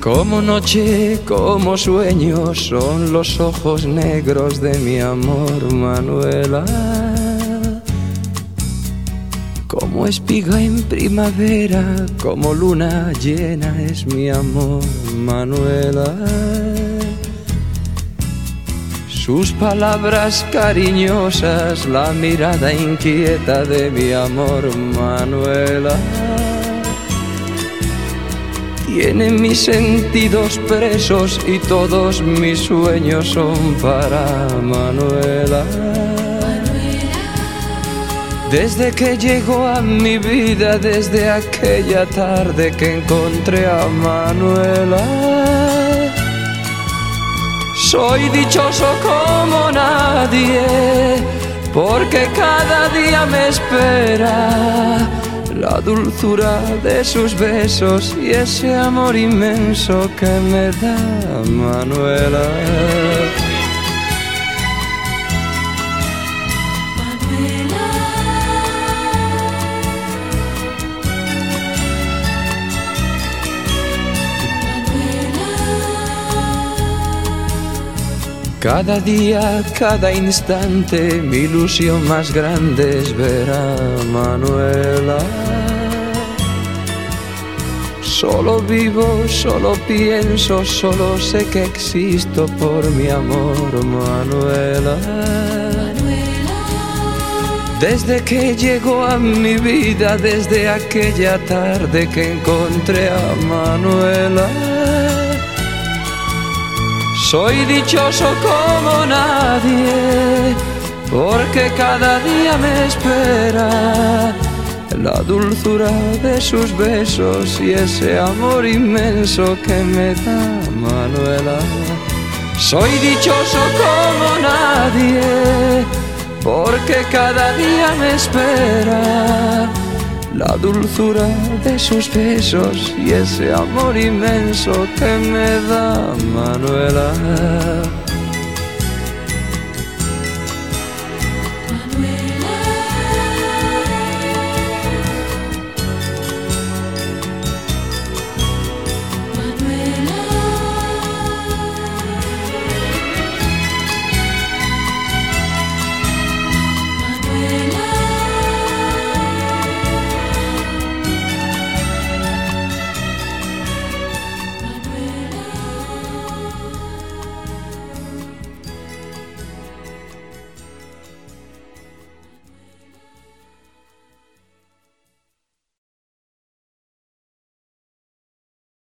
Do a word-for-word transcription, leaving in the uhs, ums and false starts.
Como noche, como sueño, son los ojos negros de mi amor, Manuela. Como espiga en primavera, como luna llena es mi amor, Manuela. Sus palabras cariñosas, la mirada inquieta de mi amor, Manuela. Tiene mis sentidos presos y todos mis sueños son para Manuela. Desde que llegó a mi vida, desde aquella tarde que encontré a Manuela, soy dichoso como nadie, porque cada día me espera la dulzura de sus besos y ese amor inmenso que me da Manuela. Cada día, cada instante, mi ilusión más grande es ver a Manuela. Solo vivo, solo pienso, solo sé que existo por mi amor, Manuela. Desde que llegó a mi vida, desde aquella tarde que encontré a Manuela, soy dichoso como nadie, porque cada día me espera la dulzura de sus besos y ese amor inmenso que me da Manuela. Soy dichoso como nadie, porque cada día me espera la dulzura de sus besos y ese amor inmenso que me da Manuela.